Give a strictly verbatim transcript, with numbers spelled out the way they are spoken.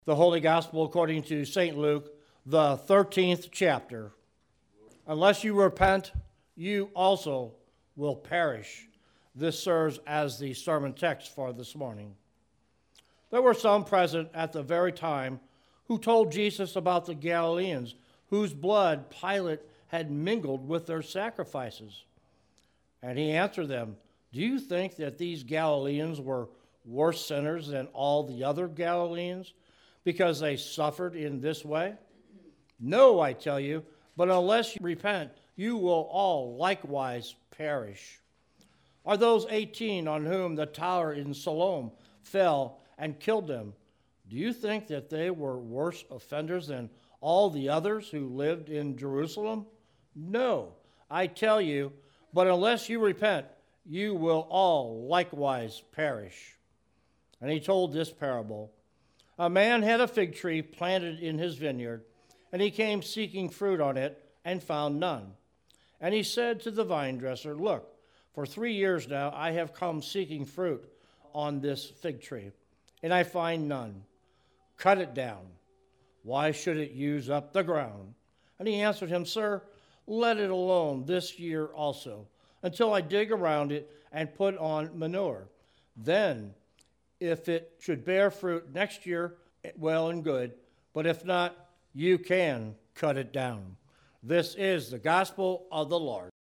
The Holy Gospel according to Saint Luke, the thirteenth chapter. Unless you repent, you also will perish. This serves as the sermon text for this morning. There were some present at the very time who told Jesus about the Galileans, whose blood Pilate had mingled with their sacrifices. And he answered them, "Do you think that these Galileans were worse sinners than all the other Galileans, because they suffered in this way? No, I tell you, but unless you repent, you will all likewise perish. Are those eighteen on whom the tower in Siloam fell and killed them, do you think that they were worse offenders than all the others who lived in Jerusalem? No, I tell you, but unless you repent, you will all likewise perish." And he told this parable. A man had a fig tree planted in his vineyard, and he came seeking fruit on it and found none. And he said to the vine dresser, "Look, for three years now I have come seeking fruit on this fig tree, and I find none. Cut it down. Why should it use up the ground?" And he answered him, "Sir, let it alone this year also, until I dig around it and put on manure. Then, if it should bear fruit next year, well and good, but if not, you can cut it down." This is the gospel of the Lord.